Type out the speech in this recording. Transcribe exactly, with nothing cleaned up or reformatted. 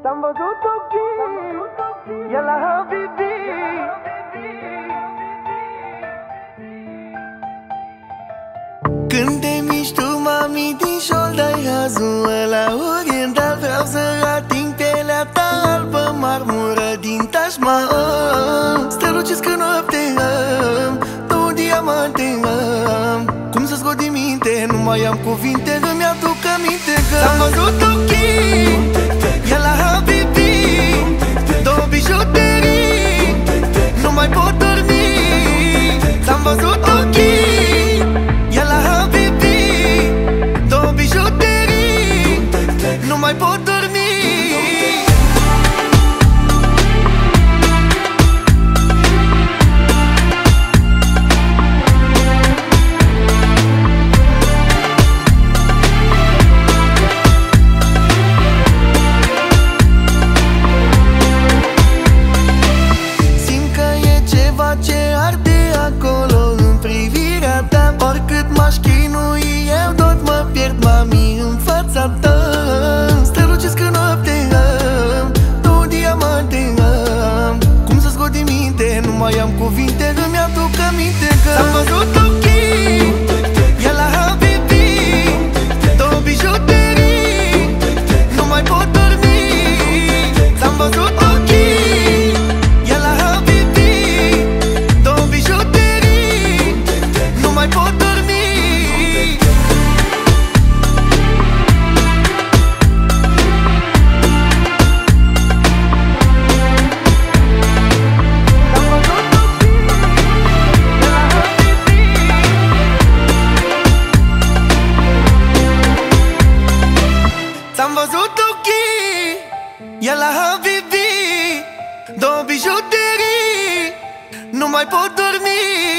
Ți-am văzut ochii, e la Habibi. Când te miști tu, mami, din șoldai hazul ăla oriental, vreau să ating pielea ta albă, marmură din Taj Mahal. Strălucesc în noapte, două diamante, cum să scot din minte, nu mai am cuvinte, îmi aduc aminte că ți-am văzut ochii, e la Habibi. Două bijuterii, nu mai pot dormi. Ți-am văzut ochii, e la Habibi. Două bijuterii, nu mai pot dormi. Ce arde acolo în privirea ta, oricât m-aș chinui, eu tot mă pierd, mami, în fața ta. Strălucesc în noapte, două diamante, cum să scot din minte, nu mai am cuvinte, îmi aduc aminte că ți-am văzut ochii, e la Habibi. Două bijuterii, nu mai pot dormi. Ți-am văzut ochii, e la Habibi. Nu mai pot dormi. Ți-am văzut ochii, e la Habibi. Două bijuterii, nu mai pot dormi.